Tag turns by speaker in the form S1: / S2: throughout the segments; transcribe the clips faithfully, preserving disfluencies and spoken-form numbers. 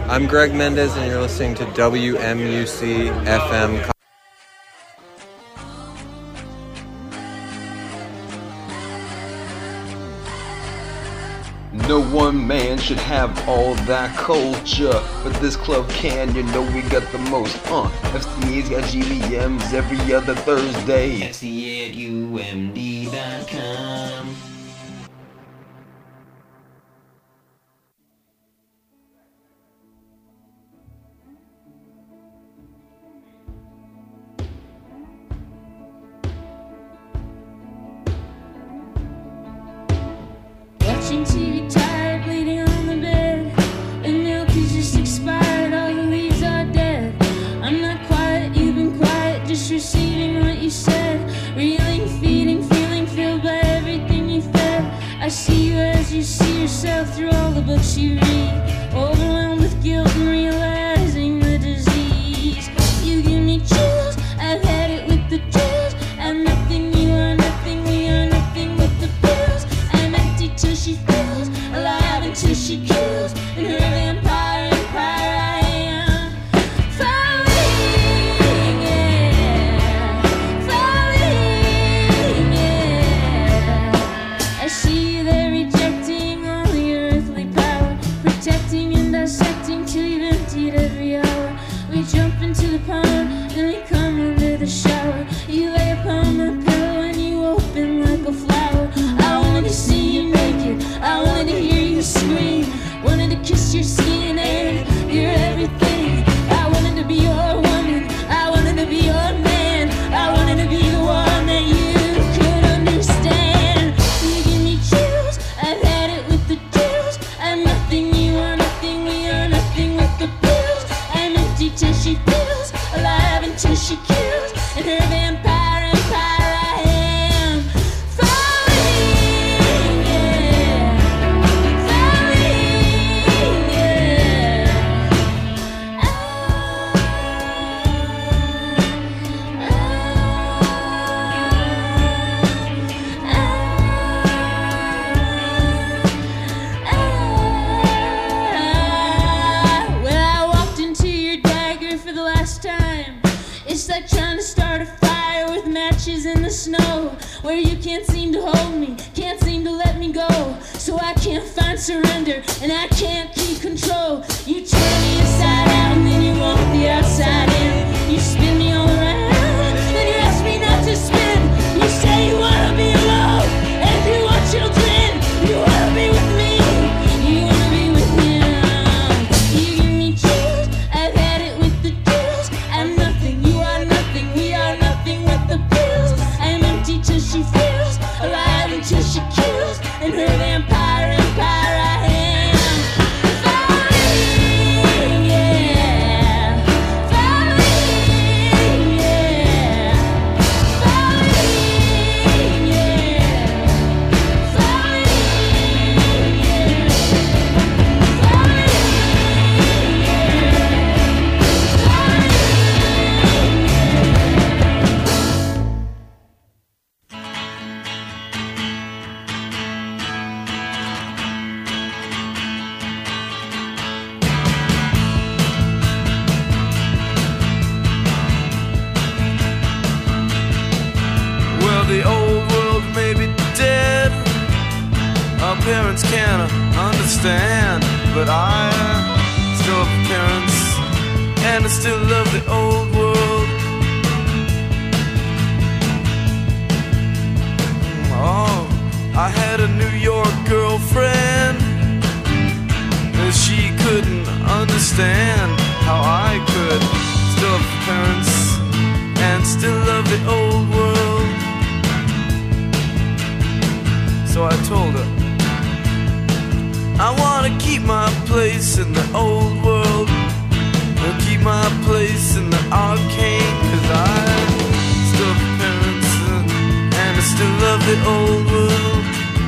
S1: I'm Greg Mendez, and you're listening to W M U C F M.
S2: No one man should have all that culture, but this club can, you know we got the most. Uh, F C A's got G V Ms every other Thursday.
S3: F C A at U M D dot com.
S4: Watching T V tired, bleeding on the bed. The milk is just expired, all the leaves are dead. I'm not quiet, you've been quiet, just receiving what you said. Reeling, feeding, feeling filled by everything you fed. I see you as you see yourself through all the books you read. Overwhelmed with guilt and realizing the disease. You give me chills, I've had it with the chills. I'm nothing, you are nothing, we are nothing with the pills. I'm empty till she feels, alive until she kills. In her vampire empire I am falling, yeah, falling, yeah. I see you there rejecting all your earthly power, protecting and dissecting till you've emptied every hour. We jump into the pond, then we come under the shower. You lay upon my pillow and you open like a flower. I wanted to see you naked, I wanted to hear you scream, wanted to kiss your skin and your everything. I wanted to be your woman, I wanted to be your man, I wanted to be the one that you could understand. You give me chills, I've had it with the chills. I'm nothing, you are nothing, we are nothing with the pills. I'm empty till she feels, alive until she kills. In her vampire empire I am falling, yeah, falling, yeah. Well, I walked into your dagger for the last time. It's like trying to start a fire with matches in the snow, where you can't seem to hold me, can't seem to let me go. So I can't find surrender, and I can't keep control. You turn me inside out, and then you want the outside in. You spin me all around, then you ask me not to spin. You say you wanna be alone, and if you want children, you wanna be with me, you wanna be with him. You give me chills, I've had it with the chills. I'm nothing, you are nothing, we are nothing with the pills. I'm empty till she feels, alive until she kills. In her vampire empire I am falling, yeah, falling, yeah, falling, yeah, falling, yeah,
S5: Well, the old world may be dead, our parents can't understand, but I still have parents, and I still love the old world. Oh, I had a New York girlfriend, and she couldn't understand how I could still have parents and still love the old world. So I told her, I wanna keep my place in the old world, and keep my place in the arcade, 'cause I still have parents uh, and I still love the old world.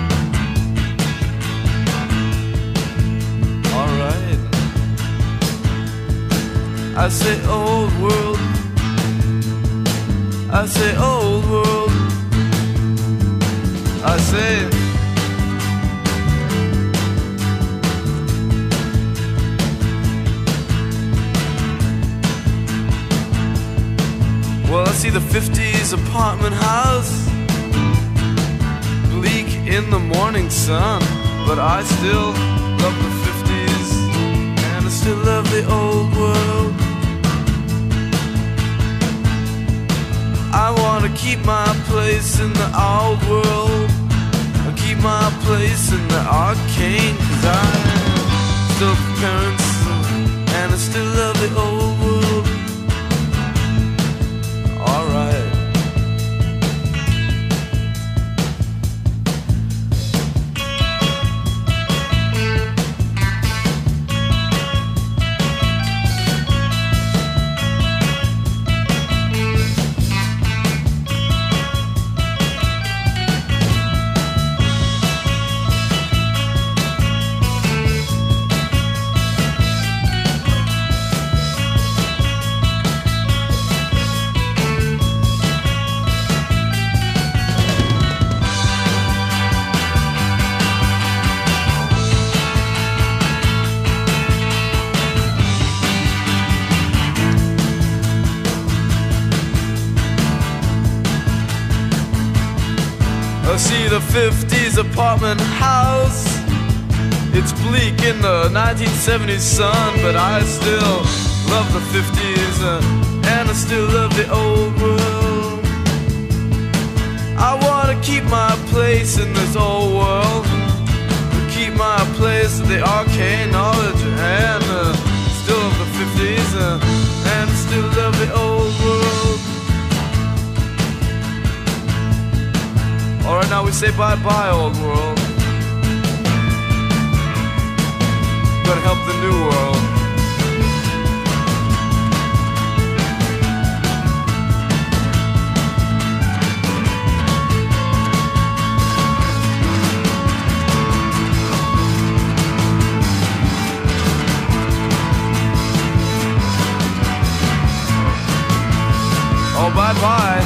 S5: Alright, I say old world, I say old world, I say the fifties apartment house, bleak in the morning sun, but I still love the fifties, and I still love the old world. I wanna keep my place in the old world, I keep my place in the arcane, 'cause I still have parents, and I still love the old world. Alright. I see the fifties apartment house, it's bleak in the nineteen seventies sun, but I still love the fifties, uh, and I still love the old world. I wanna keep my place in this old world, keep my place in the arcane knowledge, and uh, still love the fifties, uh, and I still love the old world. Alright, now we say bye-bye, old world. Gotta help the new world. Oh, bye-bye.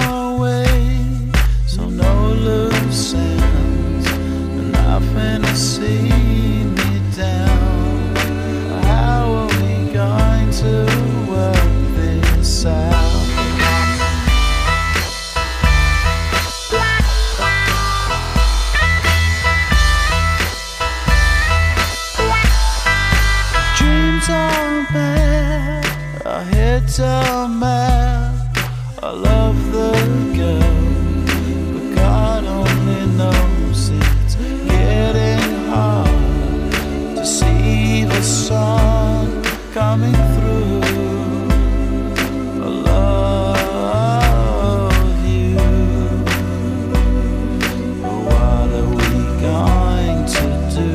S5: my way, so no loose ends, and nothing to see me down. How are we going to work this out? Dreams are bad, our heads are mad. I love the girl, but God only knows it's getting hard to see the sun coming through. I love you, but what are we going to do?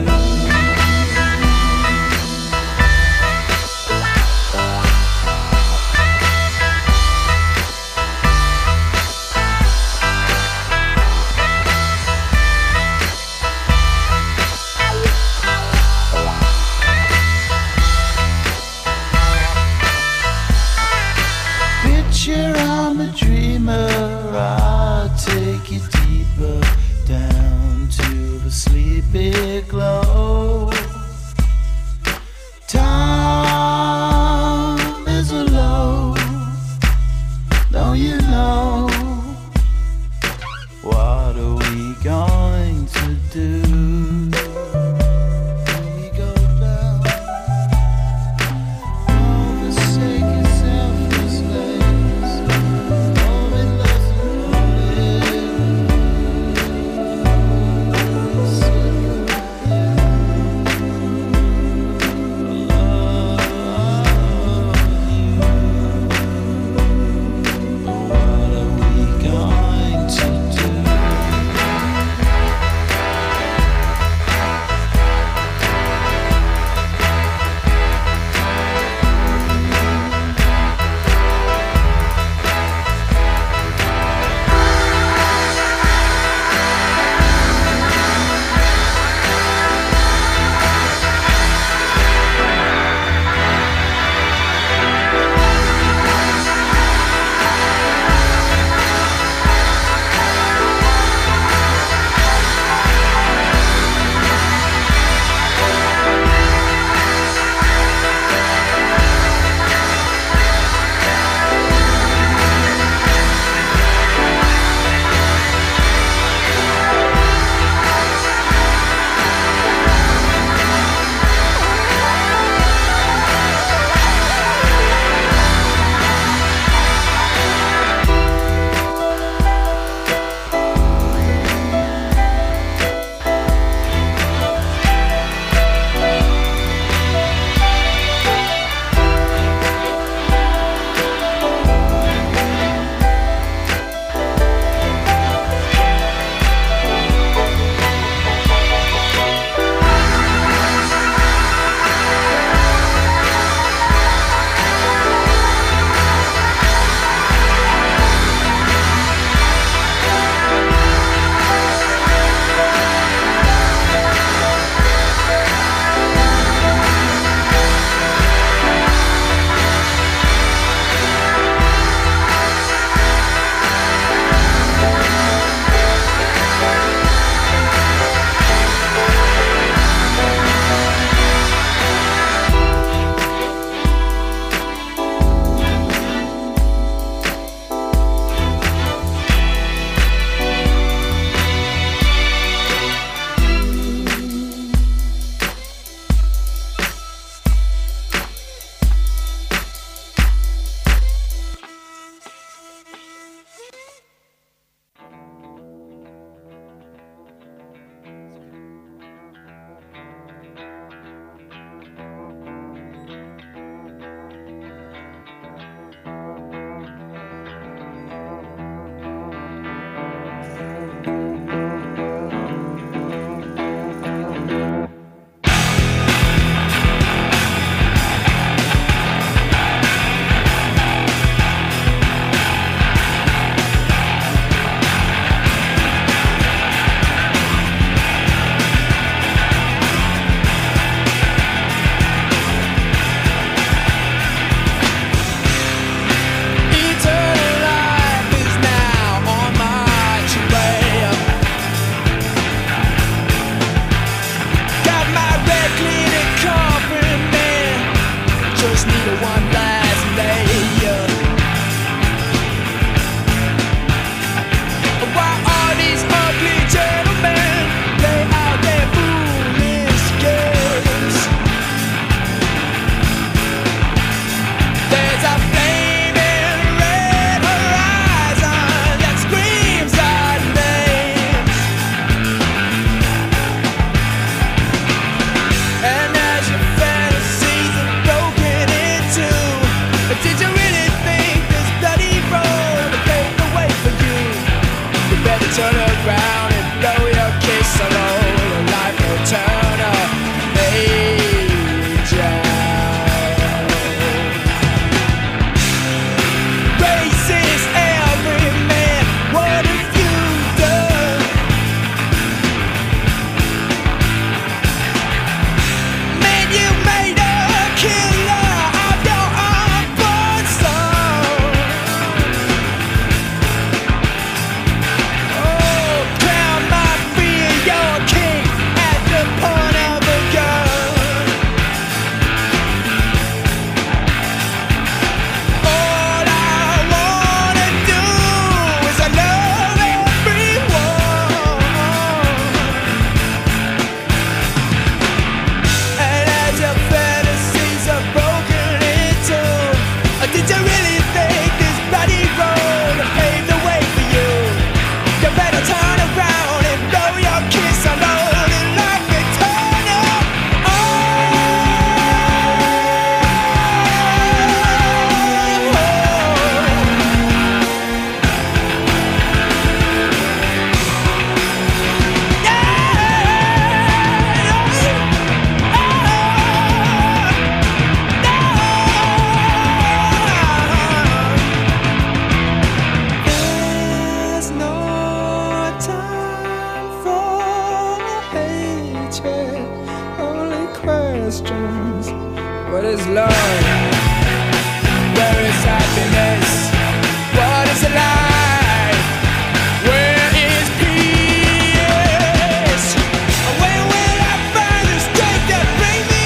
S5: questions. What is love? Where is happiness? What is life? Where is peace? Where will I find the strength that bring me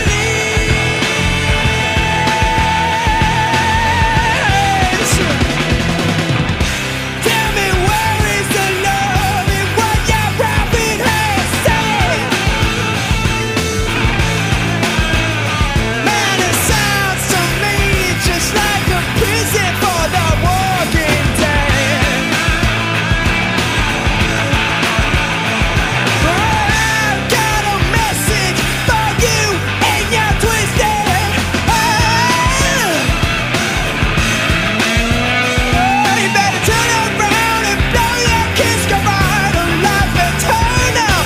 S5: release? Tell me where is the love in what your prophet has said? Man, it sounds to me just like a prison for the walking dead. I've got a message for you and your twisted heart. You better turn around and blow your kiss goodbye to life eternal.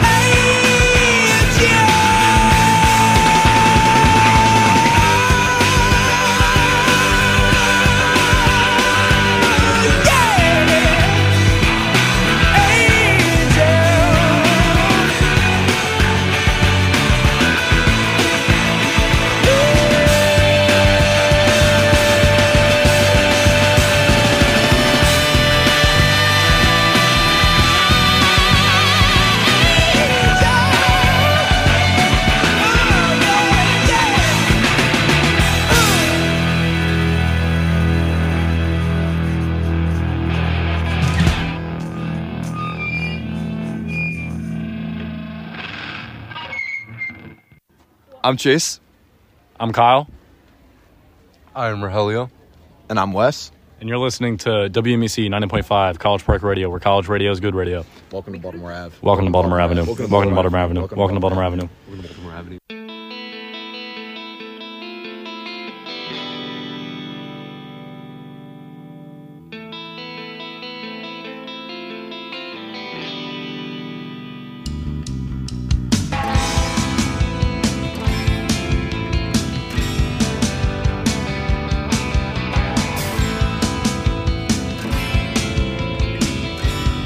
S1: I'm Chase.
S6: I'm Kyle,
S1: I am Rogelio.
S7: And I'm Wes.
S6: and you're listening to W M E C ninety point five College Park Radio, where college radio is good radio.
S7: Welcome to Baltimore Ave.
S6: Welcome to Baltimore Avenue.
S7: Welcome to
S6: Welcome to Baltimore
S7: Baltimore
S6: Avenue.
S7: Avenue.
S6: Welcome to Baltimore Avenue.
S1: Welcome to Baltimore Avenue.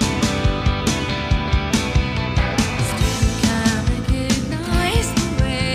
S8: Recognize the way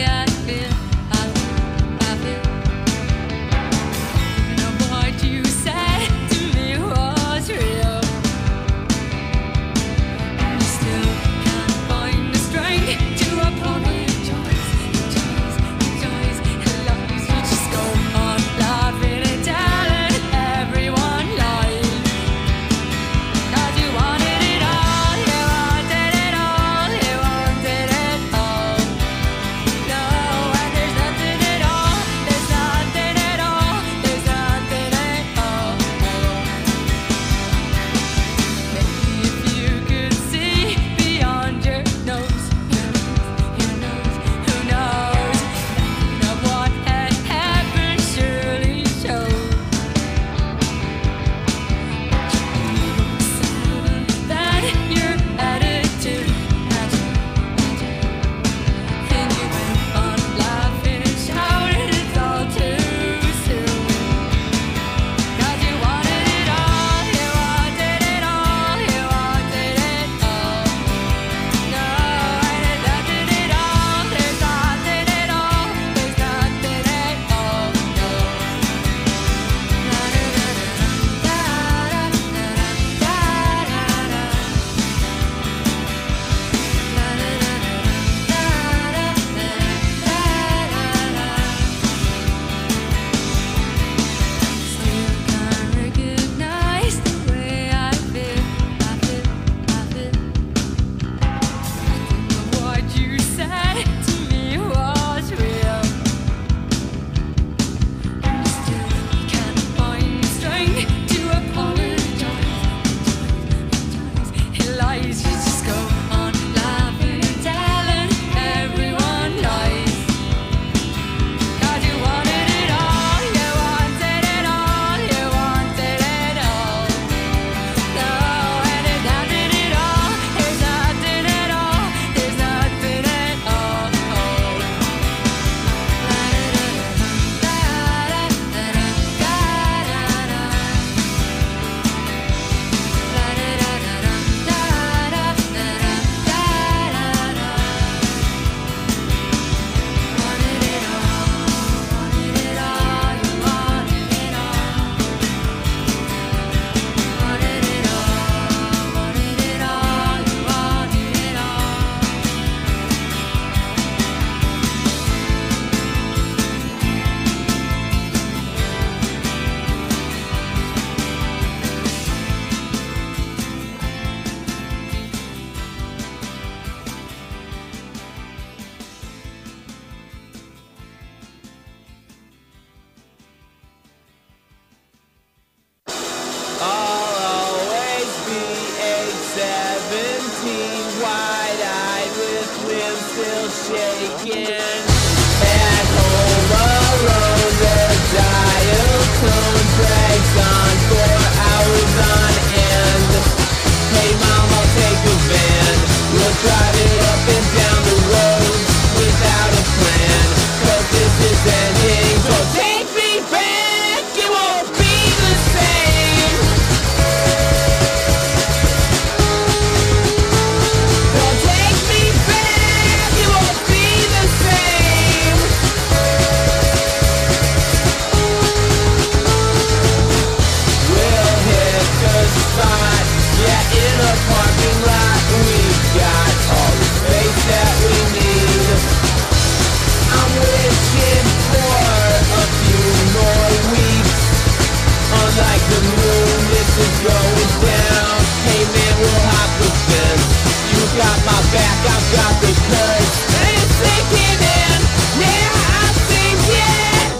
S8: got my back, I've got the courage. And it's sinking in, yeah, I'm sinking.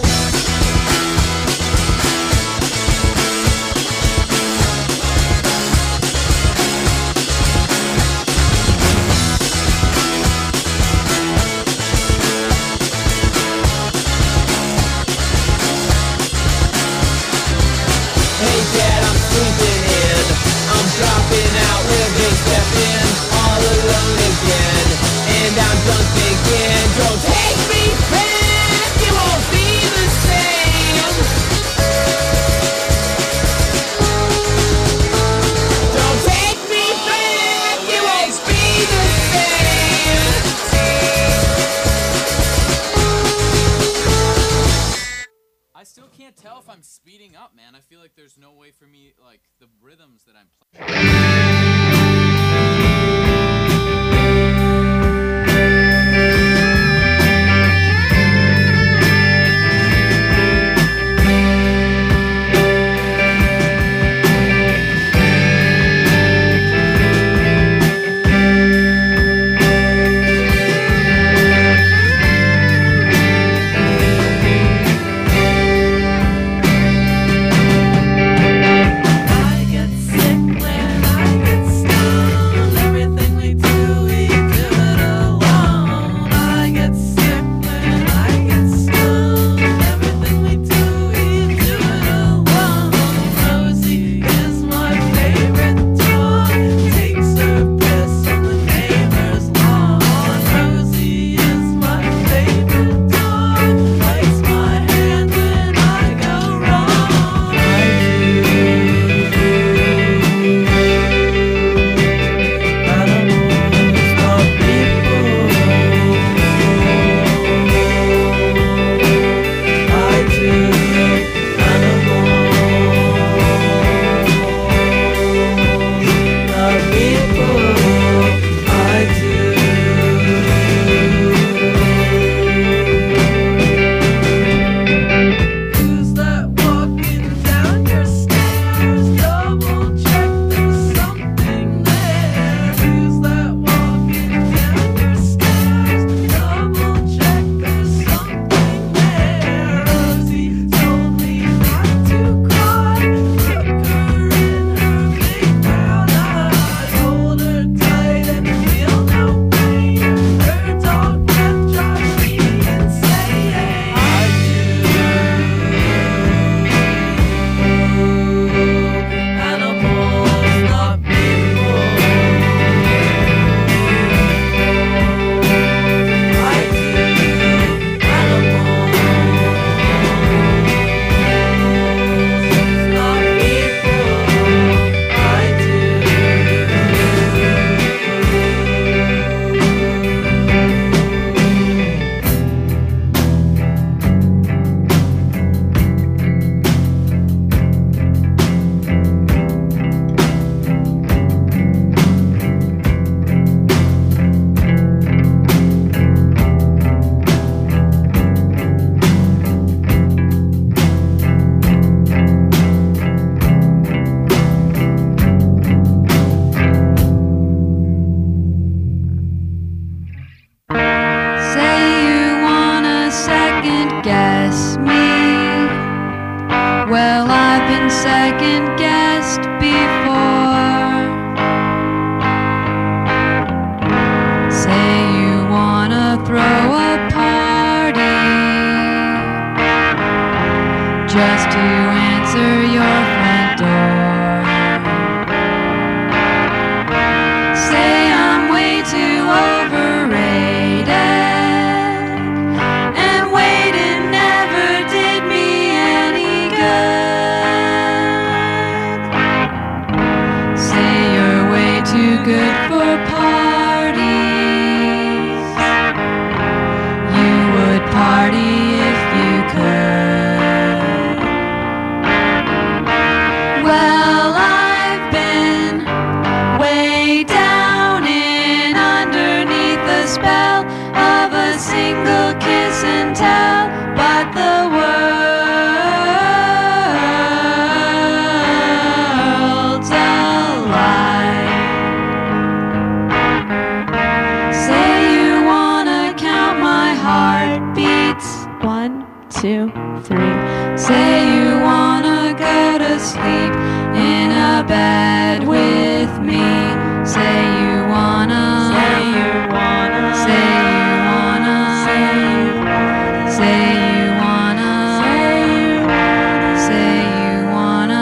S8: Hey Dad, I'm sleeping in, I'm dropping out, living, stepping, all alone again, and I'm done thinking, don't take me back, it won't be the same. Don't take me back, it won't be the same.
S9: I still can't tell if I'm speeding up, man. I feel like there's no way for me, like, the rhythms that I'm playing.
S5: I get sick when I get stoned. Everything we do, we do it alone. I get sick when I get stoned. Everything we do, we do it alone. Rosie is my favorite dog. Takes her piss on the neighbor's lawn. Rosie is my favorite dog. Bites my hand when I go wrong. Animals, not people. I do. Animals, not people. I do. Who's that walking down your stairs? Double check there's something there. Who's that walking down your stairs? Double check there's something there. Rosie told me not to cry. Took her in her big brown eyes. Hold her tight and feel no pain. Her dog breath drives me insane. I do. Animals, not people. I do. Animals, not people. I
S10: Say you wanna second guess me. Well, I've been second guessed before. Say you wanna throw a party just to answer your front door. Say I'm way too overrated, and waiting never did me any good. Say you're way too good for parties. You would party if you could. Well, I've been way down in underneath the spell of a single kiss and tell, but the world's a lie. two, three. Say you wanna go to sleep in a bed with me. Say you wanna, say you wanna, say you wanna, say you wanna, say you wanna, say you wanna.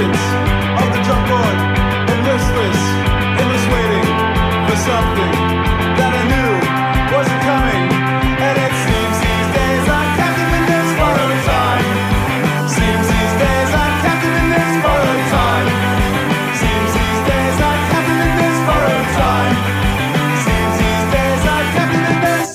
S11: distance of the drum board and listless, endless waiting for something that I knew wasn't coming. And it seems these days I'm captive in this borrowed time. Seems these days I'm captive in this borrowed time. Seems these days I'm captive in this borrowed time. Seems these days I'm captive in this.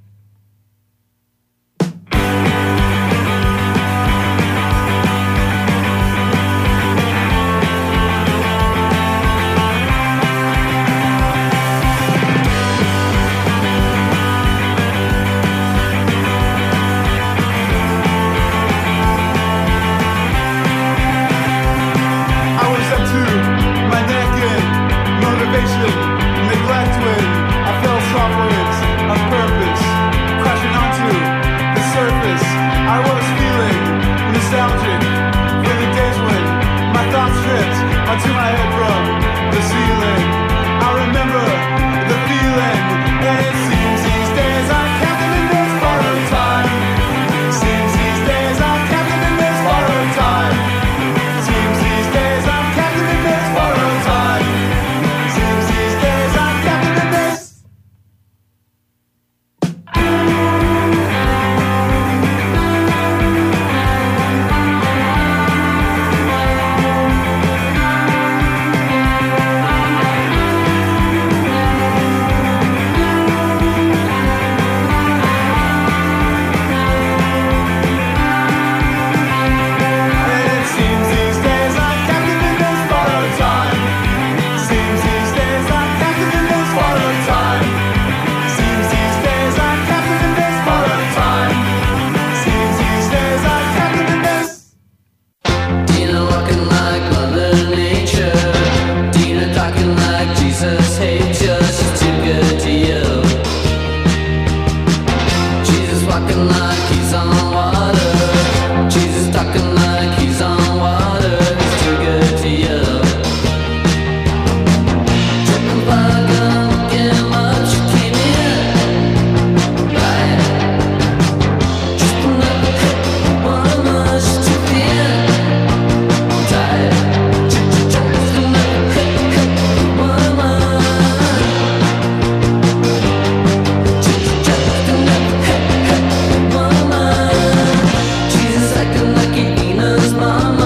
S11: Neglect when I fell softways of purpose, crashing onto the surface. I was feeling nostalgic for the days when my thoughts dripped onto my head from the ceiling. I remember the feeling, and it seems these days I'm captive in this borrowed time. Seems these days I'm captive in this borrowed time. Seems these days I'm captive in this borrowed time. Seems these days I'm captive in this.
S8: Mama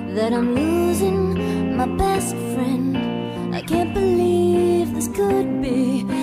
S12: that I'm losing my best friend. I can't believe this could be